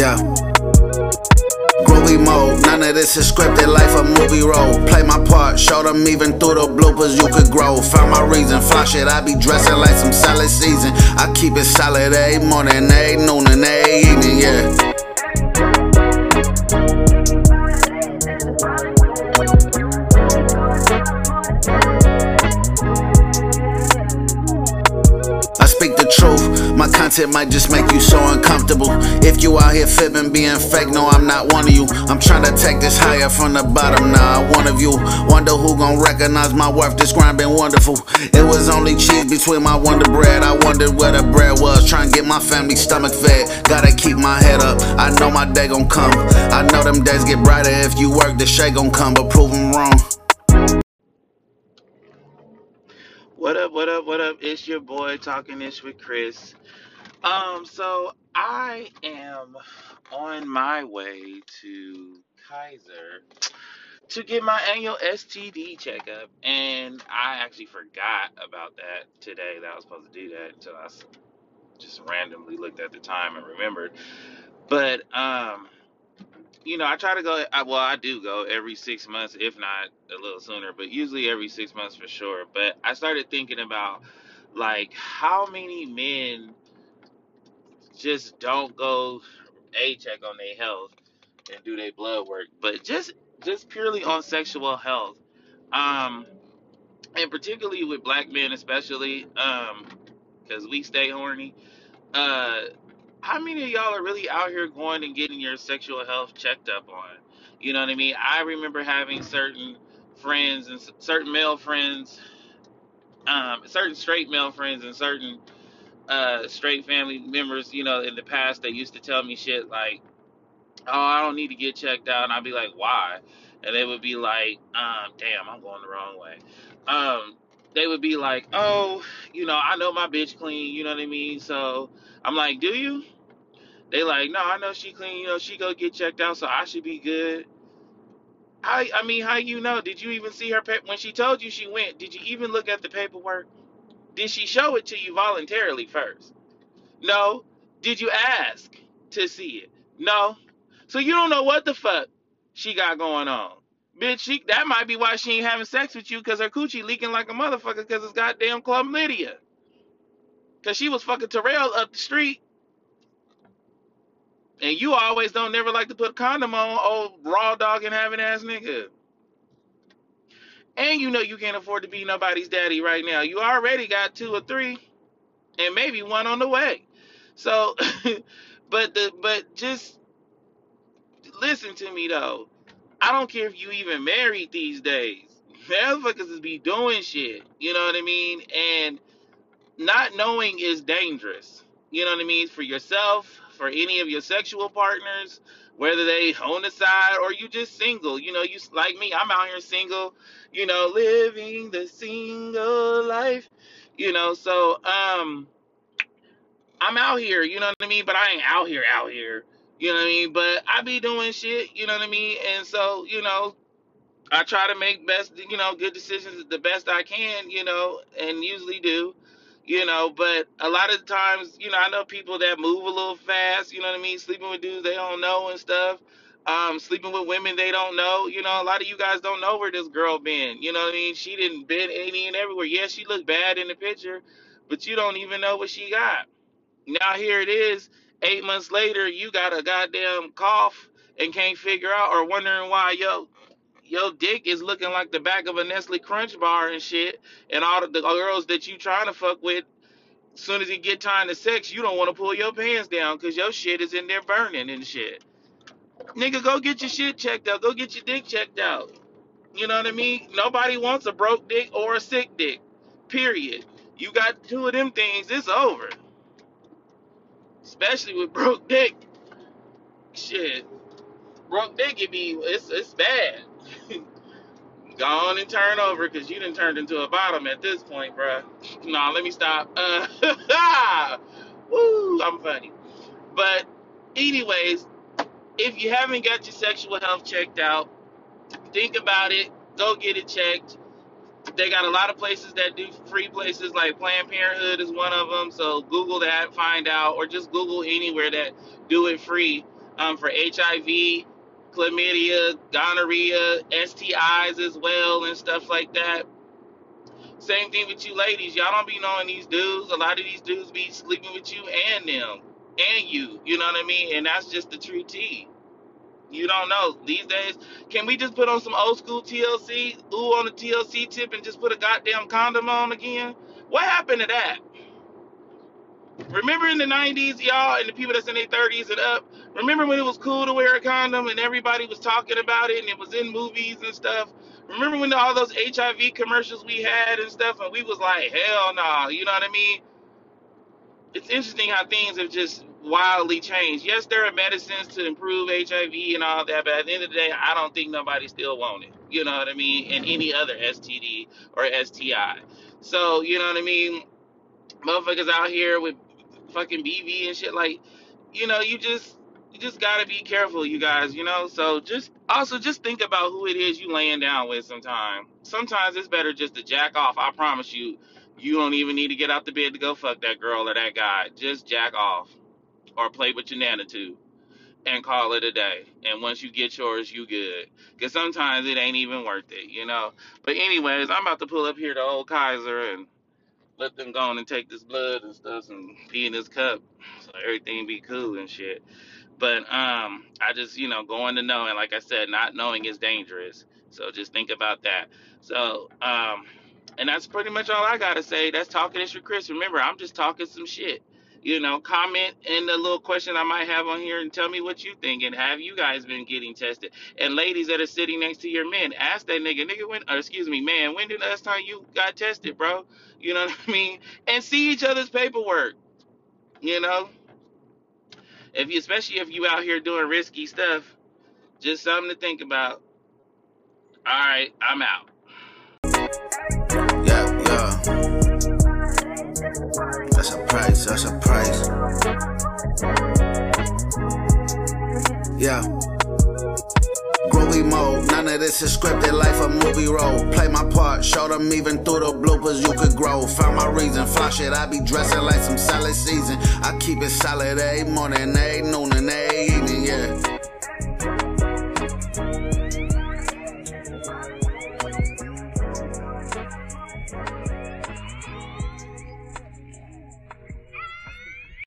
Yeah. Groovy mode, none of this is scripted, life a movie role. Play my part, show them even through the bloopers you could grow. Found my reason, fly shit, I be dressing like some salad season. I keep it solid every morning, every noon and every evening, yeah. I speak the truth, my content might just make you so uncomfortable. If you out here fibbing, being fake, no, I'm not one of you. I'm trying to take this higher from the bottom, now I one of you. Wonder who gon' recognize my worth, this grind been wonderful. It was only cheese between my Wonder Bread, I wondered where the bread was. Trying to get my family stomach fed, gotta keep my head up, I know my day gon' come. I know them days get brighter if you work, the shade gon' come, but prove them wrong. What up, what up, what up? It's your boy Talking Ish with Chris. So I am on my way to Kaiser to get my annual STD checkup, and I actually forgot about that today, that I was supposed to do that, until I just randomly looked at the time and remembered. But I try to go. I do go every 6 months, if not a little sooner, but usually every 6 months for sure. But I started thinking about, like, how many men just don't go check on their health and do their blood work, but just purely on sexual health. Um, and particularly with black men, especially, because we stay horny. Uh, how many of y'all are really out here going and getting your sexual health checked up on? You know what I mean? I remember having certain friends and certain male friends, certain straight male friends and certain straight family members, in the past, they used to tell me shit like, "Oh, I don't need to get checked out," and I'd be like, "Why?" And they would be like, "Damn, I'm going the wrong way." Um, they would be like, "Oh, I know my bitch clean," you know what I mean? So I'm like, "Do you?" They like, "No, I know she clean, she go get checked out, so I should be good." How you know? Did you even see her when she told you she went? Did you even look at the paperwork? Did she show it to you voluntarily first? No. Did you ask to see it? No. So you don't know what the fuck she got going on. Bitch, that might be why she ain't having sex with you, because her coochie leaking like a motherfucker because it's goddamn chlamydia. Because she was fucking Terrell up the street. And you always don't never like to put a condom on, old raw dog and having ass nigga. And you can't afford to be nobody's daddy right now. You already got 2 or 3, and maybe 1 on the way. So, but just listen to me though. I don't care if you even married these days. Motherfuckers is be doing shit. You know what I mean? And not knowing is dangerous. You know what I mean? For yourself, for any of your sexual partners, whether they on the side or you just single. You like me, I'm out here single, living the single life. So I'm out here, you know what I mean? But I ain't out here. You know what I mean? But I be doing shit, you know what I mean? And so, I try to make good decisions the best I can, and usually do, but a lot of the times, I know people that move a little fast, you know what I mean, sleeping with dudes they don't know and stuff, sleeping with women they don't know, a lot of you guys don't know where this girl been, you know what I mean, she didn't been any and everywhere. Yeah, she looked bad in the picture, but you don't even know what she got. Now here it is, 8 months later, you got a goddamn cough and can't figure out, or wondering why your dick is looking like the back of a Nestle Crunch bar and shit, and all the girls that you trying to fuck with, as soon as you get time to sex, you don't want to pull your pants down because your shit is in there burning and shit. Nigga, go get your shit checked out. Go get your dick checked out. You know what I mean? Nobody wants a broke dick or a sick dick. Period. You got 2 of them things, it's over. Especially with broke dick. Shit. Broke dick, it's bad. Go on and turn over, because you done turned into a bottom at this point, bruh. Nah, let me stop. Woo, I'm funny. But anyways, if you haven't got your sexual health checked out, think about it. Go get it checked. They got a lot of places that do free places, like Planned Parenthood is one of them. So Google that, find out, or just Google anywhere that do it free. for HIV, chlamydia, gonorrhea, STIs as well, and stuff like that. Same thing with you ladies. Y'all don't be knowing these dudes. A lot of these dudes be sleeping with you and them and you. You know what I mean? And that's just the true tea. You don't know. These days, can we just put on some old school TLC, ooh on the TLC tip, and just put a goddamn condom on again? What happened to that? Remember in the 90s, y'all, and the people that's in their 30s and up, remember when it was cool to wear a condom and everybody was talking about it and it was in movies and stuff? Remember when all those HIV commercials we had and stuff, and we was like, hell nah, you know what I mean? It's interesting how things have just wildly changed. Yes, there are medicines to improve HIV and all that, but at the end of the day, I don't think nobody still want it. You know what I mean? And any other STD or STI. So, you know what I mean? Motherfuckers out here with fucking BV and shit, like, you know, you just gotta be careful, you guys, you know. So just think about who it is you laying down with. Sometimes it's better just to jack off. I promise you, you don't even need to get out the bed to go fuck that girl or that guy. Just jack off or play with your nanitude and call it a day. And once you get yours, you good. Because sometimes it ain't even worth it, you know. But anyways, I'm about to pull up here to old Kaiser and let them go on and take this blood and stuff and pee in this cup so everything be cool and shit. But I just, you know, going to know, and like I said, not knowing is dangerous. So just think about that. So and that's pretty much all I gotta say. That's Talking Ish with Chris. Remember, I'm just talking some shit. You know, comment in the little question I might have on here and tell me what you think. And have you guys been getting tested? And ladies that are sitting next to your men, ask that nigga, when, or excuse me, man, when did the last time you got tested, bro? You know what I mean? And see each other's paperwork. You know, especially if you out here doing risky stuff, just something to think about. All right, I'm out. Yeah, yeah. That's a price, that's a price. Yeah. Groovy mode, none of this is scripted, life a movie role. Play my part, show them even through the bloopers you could grow. Found my reason, fly shit, I be dressing like some solid season. I keep it solid every morning, every noon and every evening, yeah.